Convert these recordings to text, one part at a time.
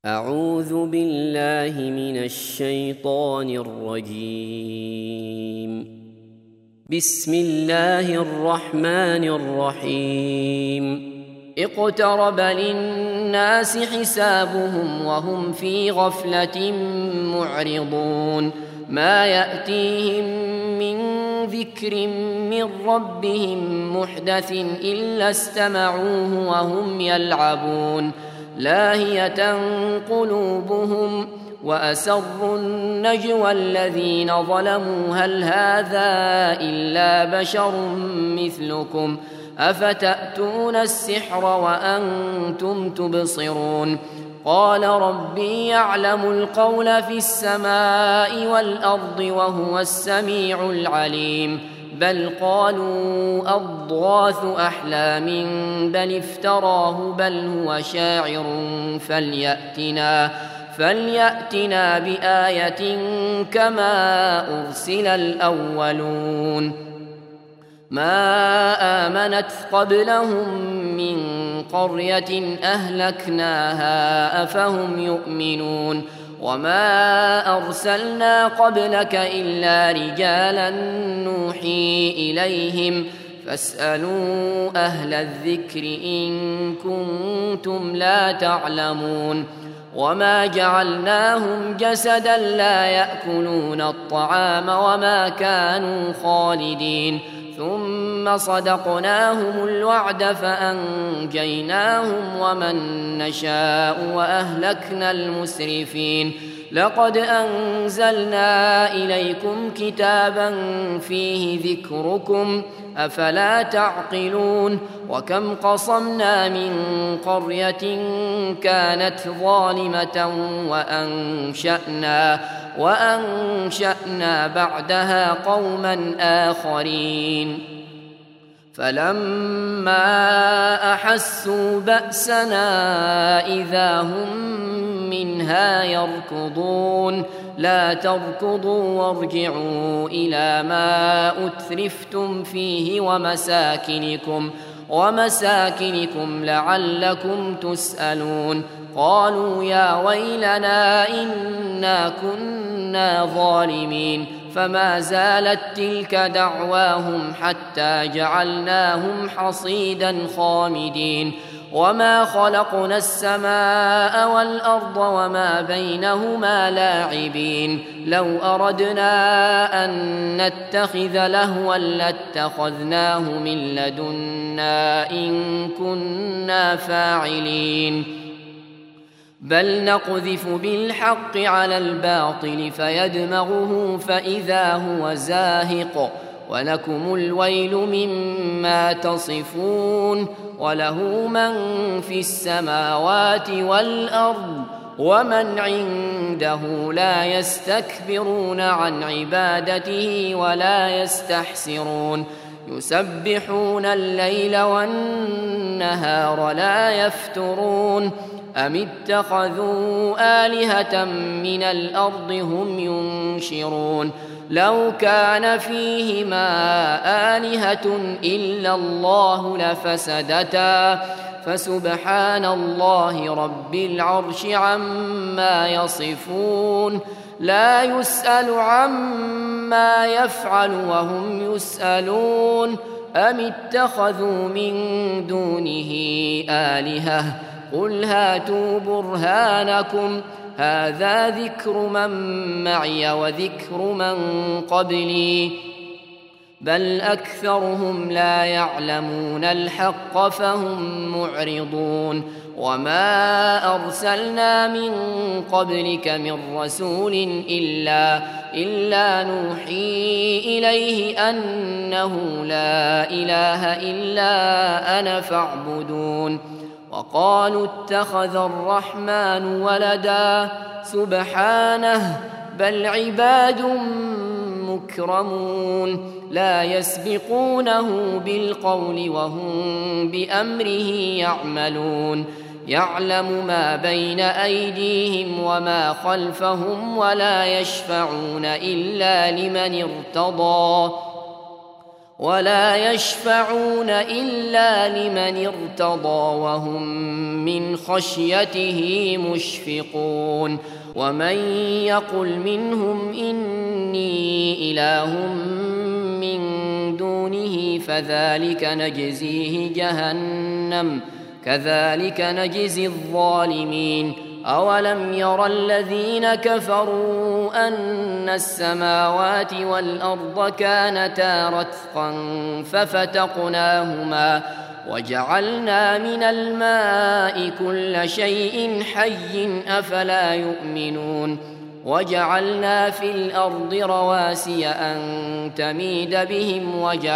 أعوذ بالله من الشيطان الرجيم. بسم الله الرحمن الرحيم. اقترب للناس حسابهم وهم في غفلة معرضون. ما يأتيهم من ذكر من ربهم محدث إلا استمعوه وهم يلعبون. لاهية قلوبهم وأسروا النجوى الذين ظلموا هل هذا إلا بشر مثلكم أفتأتون السحر وأنتم تبصرون. قال ربي يعلم القول في السماء والأرض وهو السميع العليم. بل قالوا أضغاث أحلام بل افتراه بل هو شاعر فليأتنا بآية كما أرسل الأولون. ما آمنت قبلهم من قرية أهلكناها أفهم يؤمنون. وما أرسلنا قبلك إلا رجالا نوحي إليهم فاسألوا أهل الذكر إن كنتم لا تعلمون. وما جعلناهم جسدا لا يأكلون الطعام وما كانوا خالدين. ثم صدقناهم الوعد فأنجيناهم ومن نشاء وأهلكنا المسرفين. لقد أنزلنا إليكم كتابا فيه ذكركم أفلا تعقلون. وكم قصمنا من قرية كانت ظالمة وأنشأنا بعدها قوما آخرين. فلما أحسوا بأسنا إذا هم منها يركضون. لا تركضوا وارجعوا إلى ما أترفتم فيه ومساكنكم لعلكم تسألون. قالوا يا ويلنا إنا كنا ظالمين. فما زالت تلك دعواهم حتى جعلناهم حصيدا خامدين. وما خلقنا السماء والأرض وما بينهما لاعبين. لو أردنا أن نتخذ لهوا لاتخذناه من لدنا إن كنا فاعلين. بل نقذف بالحق على الباطل فيدمغه فإذا هو زاهق ولكم الويل مما تصفون. وله من في السماوات والأرض ومن عنده لا يستكبرون عن عبادته ولا يستحسرون. يسبحون الليل والنهار لا يفترون. أم اتخذوا آلهة من الأرض هم ينشرون. لو كان فيهما آلهة إلا الله لفسدتا فسبحان الله رب العرش عما يصفون. لا يسأل عما يفعل وهم يسألون. أم اتخذوا من دونه آلهة قل هاتوا برهانكم هذا ذكر من معي وذكر من قبلي بل أكثرهم لا يعلمون الحق فهم معرضون. وما أرسلنا من قبلك من رسول إلا نوحي إليه أنه لا إله إلا أنا فاعبدون. وقالوا اتخذ الرحمن ولدا سبحانه بل عباد مكرمون لا يسبقونه بالقول وهم بأمره يعملون. يعلم ما بين أيديهم وما خلفهم ولا يشفعون إلا لمن ارتضى وهم من خشيته مشفقون ومن يقل منهم إني إله من دونه فذلك نجزيه جهنم كذلك نجزي الظالمين أولم ير الذين كفروا أن السماوات والأرض كانتا رتقا ففتقناهما وجعلنا من الماء كل شيء حي أفلا يؤمنون وجعلنا في الأرض رواسي أن تميد بهم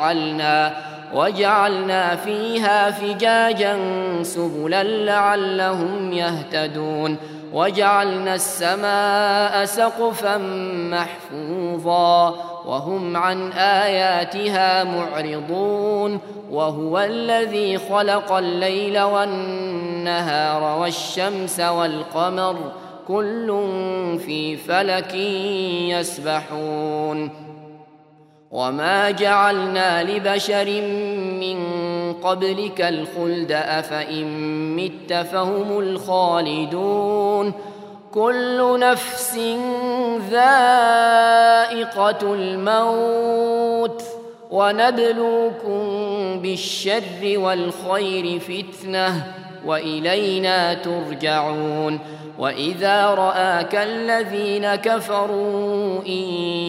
وجعلنا فيها فجاجا سبلا لعلهم يهتدون وجعلنا السماء سقفا محفوظا وهم عن آياتها معرضون وهو الذي خلق الليل والنهار والشمس والقمر كل في فلك يسبحون وما جعلنا لبشر من قبلك الخلد أفإن مت فهم الخالدون كل نفس ذائقة الموت ونبلوكم بالشر والخير فتنة وإلينا ترجعون وإذا رآك الذين كفروا إن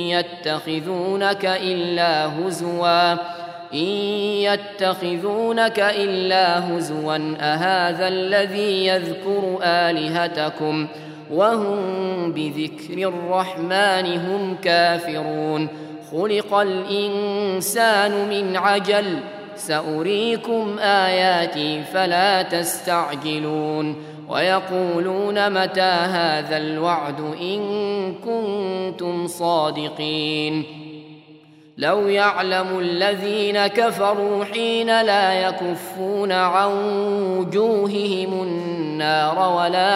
يتخذونك إلا هزوا أهذا الذي يذكر آلهتكم وهم بذكر الرحمن هم كافرون خلق الإنسان من عجل سأريكم آياتي فلا تستعجلون ويقولون متى هذا الوعد إن كنتم صادقين لو يعلم الذين كفروا حين لا يكفون عن وجوههم النار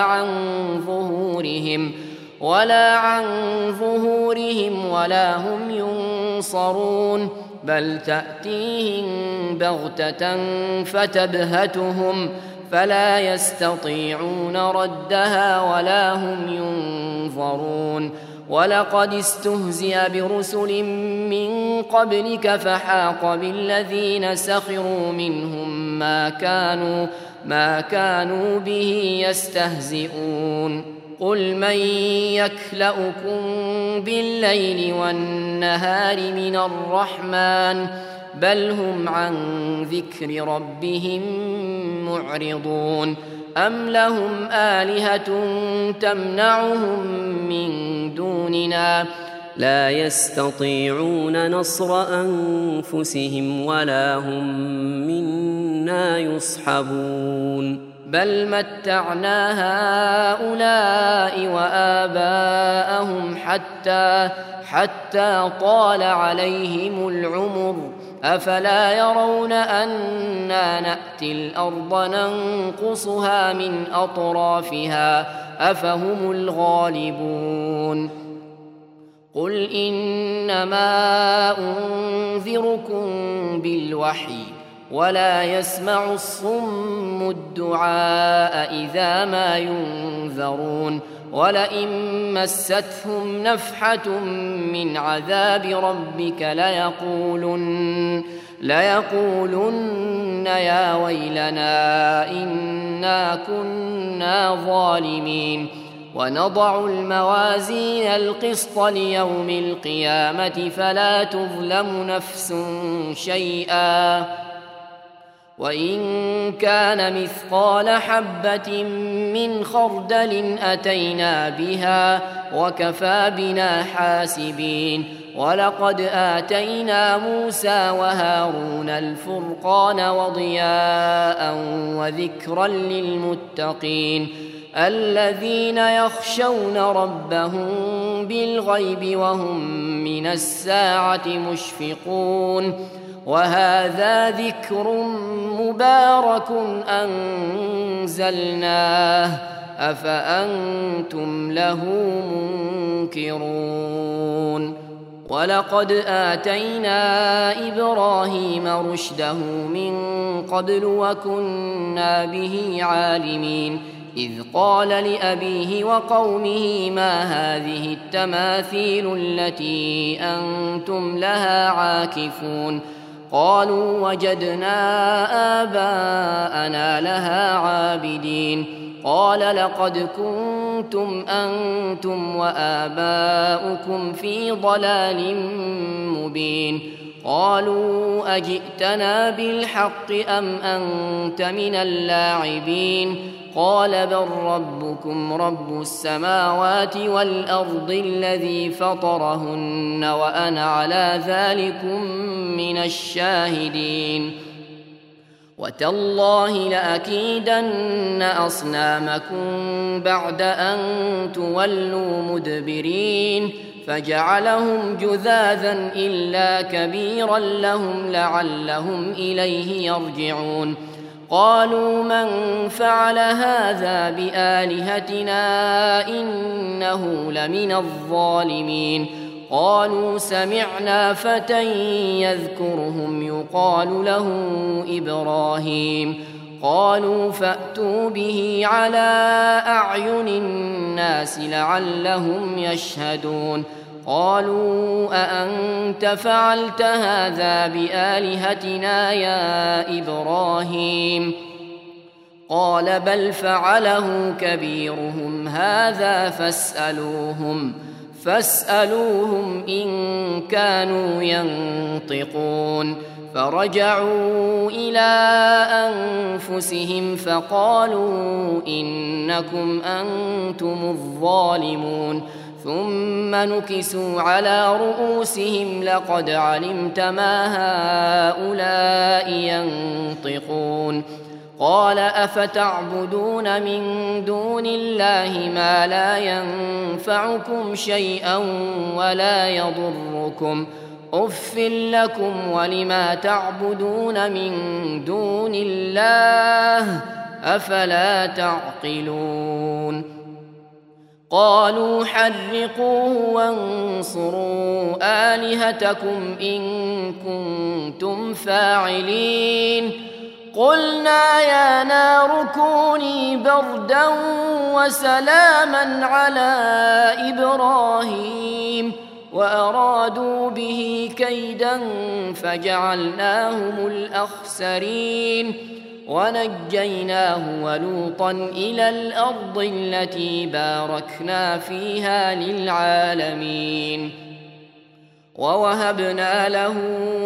ولا عن ظهورهم ولا هم ينصرون بل تأتيهم بغتة فتبهتهم فلا يستطيعون ردها ولا هم ينظرون ولقد استهزئ برسل من قبلك فحاق بالذين سخروا منهم ما كانوا به يستهزئون قل من يكلؤكم بالليل والنهار من الرحمن بل هم عن ذكر ربهم معرضون أم لهم آلهة تمنعهم من دوننا لا يستطيعون نصر أنفسهم ولا هم منا يصحبون بل متعنا هؤلاء وآباءهم حتى طال عليهم العمر أفلا يرون أنا نأتي الأرض ننقصها من أطرافها أفهم الغالبون قل إنما أنذركم بالوحي ولا يسمع الصم الدعاء إذا ما ينذرون ولئن مستهم نفحة من عذاب ربك ليقولن يا ويلنا إنا كنا ظالمين ونضع الموازين القسط ليوم القيامة فلا تظلم نفس شيئا وإن كان مثقال حبة من خردل أتينا بها وكفى بنا حاسبين ولقد آتينا موسى وهارون الفرقان وضياء وذكرا للمتقين الذين يخشون ربهم بالغيب وهم من الساعة مشفقون وهذا ذكر مبارك أنزلناه أفأنتم له منكرون ولقد آتينا إبراهيم رشده من قبل وكنا به عالمين إذ قال لأبيه وقومه ما هذه التماثيل التي أنتم لها عاكفون قالوا وجدنا آباءنا لها عابدين قال لقد كنتم أنتم وآباؤكم في ضلال مبين قالوا أجئتنا بالحق أم أنت من اللاعبين قال بل ربكم رب السماوات والأرض الذي فطرهن وأنا على ذلكم من الشاهدين وتالله لأكيدن أصنامكم بعد أن تولوا مدبرين فجعلهم جذاذا إلا كبيرا لهم لعلهم إليه يرجعون قالوا من فعل هذا بآلهتنا إنه لمن الظالمين قالوا سمعنا فتى يذكرهم يقال له إبراهيم قالوا فأتوا به على أعين الناس لعلهم يشهدون قالوا أأنت فعلت هذا بآلهتنا يا إبراهيم قال بل فعله كبيرهم هذا فاسألوهم إن كانوا ينطقون فرجعوا إلى أنفسهم فقالوا إنكم أنتم الظالمون ثم نكسوا على رؤوسهم لقد علمت ما هؤلاء ينطقون قال أفتعبدون من دون الله ما لا ينفعكم شيئا ولا يضركم أف لكم ولما تعبدون من دون الله أفلا تعقلون قالوا حرقوه وانصروا آلهتكم إن كنتم فاعلين قلنا يا نار كوني بردا وسلاما على إبراهيم وأرادوا به كيدا فجعلناهم الأخسرين ونجيناه ولوطا إلى الأرض التي باركنا فيها للعالمين ووهبنا له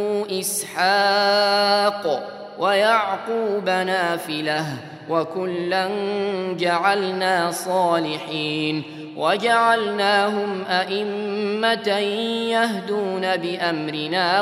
إسحاق ويعقوب نافلة وكلا جعلنا صالحين وجعلناهم أئمة يهدون بأمرنا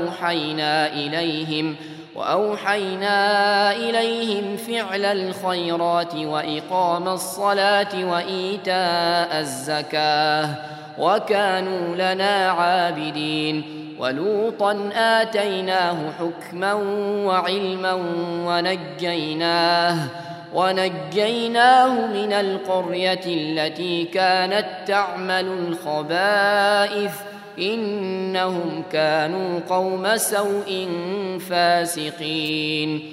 وأوحينا إليهم فعل الخيرات وإقام الصلاة وإيتاء الزكاة وكانوا لنا عابدين ولوطا آتيناه حكما وعلما ونجيناه من القرية التي كانت تعمل الخبائث إنهم كانوا قوم سوء فاسقين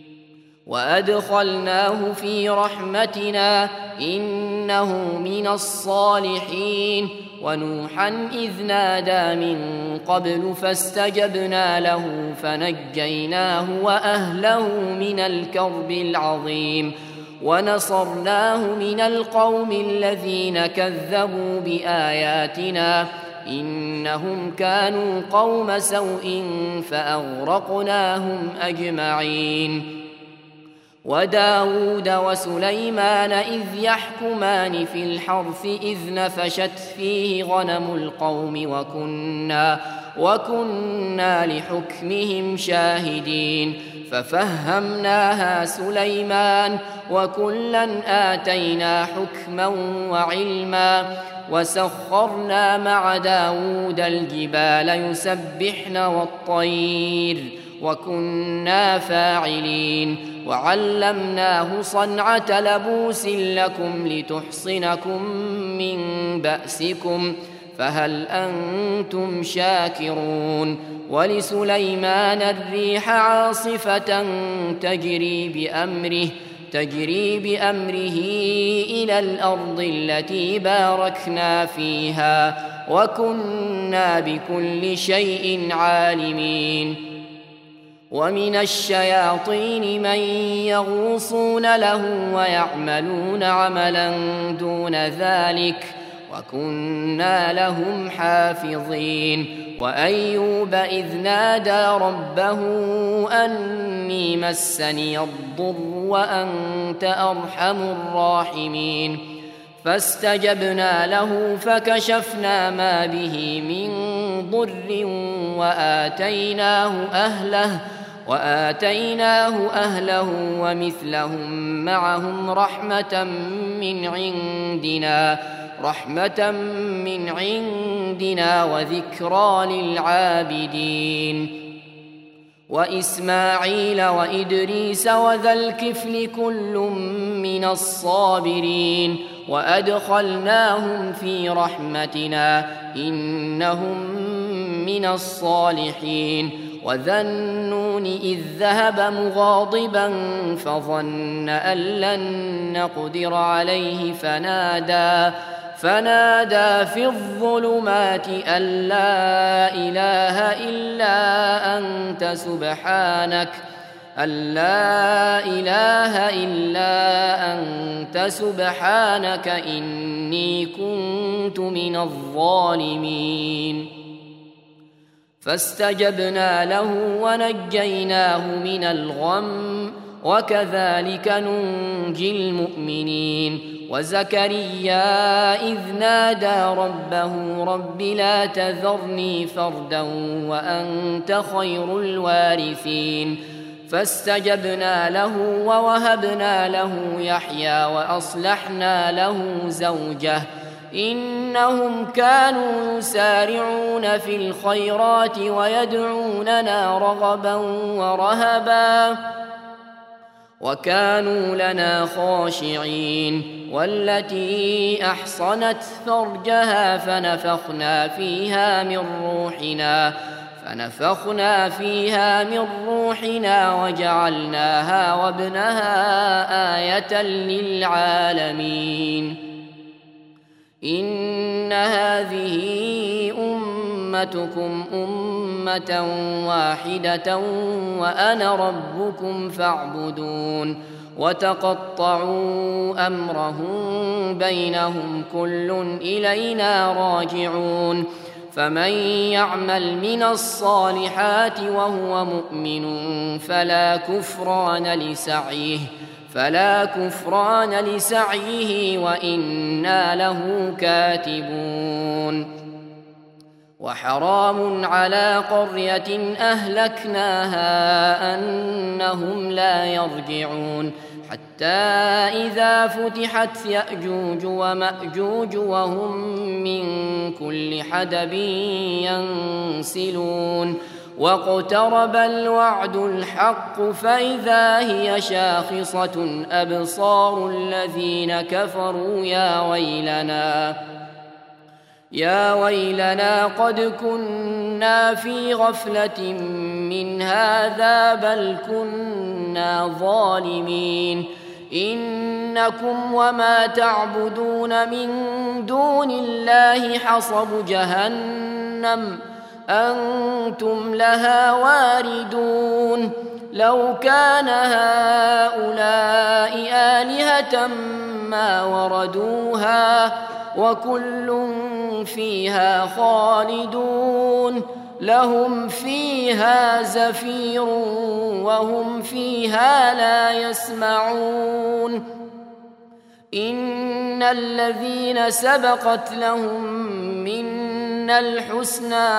وأدخلناه في رحمتنا إنه من الصالحين ونوحا إذ نادى من قبل فاستجبنا له فنجيناه وأهله من الكرب العظيم ونصرناه من القوم الذين كذبوا بآياتنا إنهم كانوا قوم سوء فأغرقناهم أجمعين وداود وسليمان إذ يحكمان في الحرث إذ نفشت فيه غنم القوم وكنا لحكمهم شاهدين ففهمناها سليمان وكلا آتينا حكما وعلما وسخرنا مع داود الجبال يسبحن والطير وكنا فاعلين وعلمناه صنعة لبوس لكم لتحصنكم من بأسكم فهل أنتم شاكرون ولسليمان الريح عاصفة تجري بأمره إلى الأرض التي باركنا فيها وكنا بكل شيء عالمين ومن الشياطين من يغوصون له ويعملون عملا دون ذلك وكنا لهم حافظين وأيوب إذ نادى ربه أني مسني الضر وأنت أرحم الراحمين فاستجبنا له فكشفنا ما به من ضر وآتيناه أهله ومثلهم معهم رحمة من عندنا وذكرى للعابدين وإسماعيل وإدريس وذا الكفل كل من الصابرين وأدخلناهم في رحمتنا إنهم من الصالحين وذا النون إذ ذهب مغاضبا فظن أن لن نقدر عليه فنادى في الظلمات أن لا إله إلا أنت سبحانك إني كنت من الظالمين فاستجبنا له ونجيناه من الغم وكذلك ننجي المؤمنين وزكريا إذ نادى ربه رب لا تذرني فردا وأنت خير الوارثين فاستجبنا له ووهبنا له يحيى وأصلحنا له زوجه إنهم كانوا يسارعون في الخيرات ويدعوننا رغبا ورهبا وكانوا لنا خاشعين والتي أحصنت فرجها فنفخنا فيها من روحنا وجعلناها وابنها آية للعالمين إن هذه أمتكم أمة واحدة وأنا ربكم فاعبدون وتقطعوا أمرهم بينهم كل إلينا راجعون فمن يعمل من الصالحات وهو مؤمن فلا كفران لسعيه وإنا له كاتبون وحرام على قرية أهلكناها أنهم لا يرجعون حتى إذا فتحت يأجوج ومأجوج وهم من كل حدب ينسلون واقترب الوعد الحق فإذا هي شاخصة أبصار الذين كفروا يا ويلنا قد كنا في غفلة من هذا بل كنا ظالمين إنكم وما تعبدون من دون الله حصب جهنم أنتم لها واردون لو كان هؤلاء آلهة ما وردوها وكل فيها خالدون لهم فيها زفير وهم فيها لا يسمعون إن الذين سبقت لهم منا الحسنى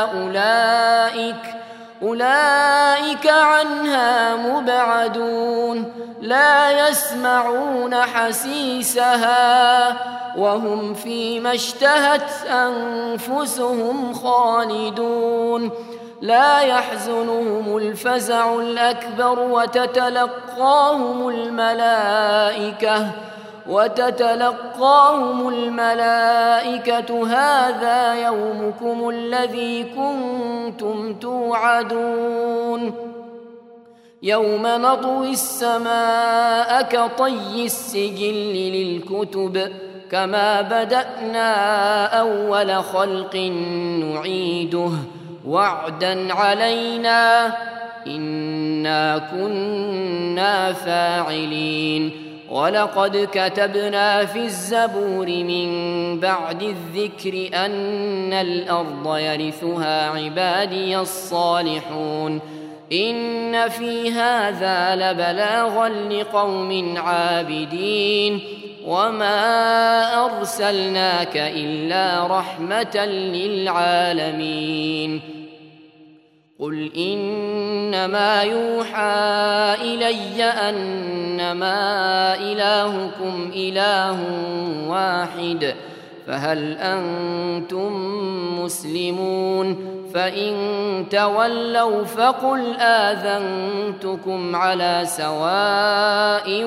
أولئك عنها مبعدون لا يسمعون حسيسها وهم فيما اشتهت أنفسهم خالدون لا يحزنهم الفزع الأكبر وتتلقاهم الملائكة وتتلقاهم الملائكة هذا يومكم الذي كنتم توعدون يوم نطوي السماء كطي السجل للكتب كما بدأنا أول خلق نعيده وعدا علينا إنا كنا فاعلين ولقد كتبنا في الزبور من بعد الذكر أن الأرض يرثها عبادي الصالحون إن في هذا لبلاغا لقوم عابدين وما أرسلناك إلا رحمة للعالمين قل إنما يوحى إلي أنما إلهكم إله واحد فهل أنتم مسلمون فإن تولوا فقل آذنتكم على سواء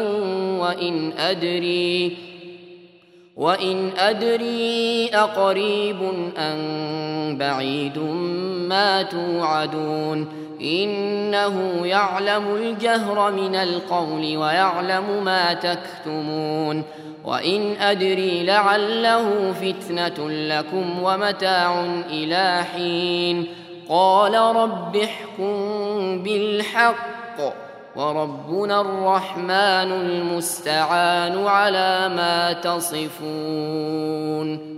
وإن أدري أقريب أم بعيد ما توعدون إنه يعلم الجهر من القول ويعلم ما تكتمون وإن أدري لعله فتنة لكم ومتاع إلى حين قال رب احكم بالحق وربنا الرحمن المستعان على ما تصفون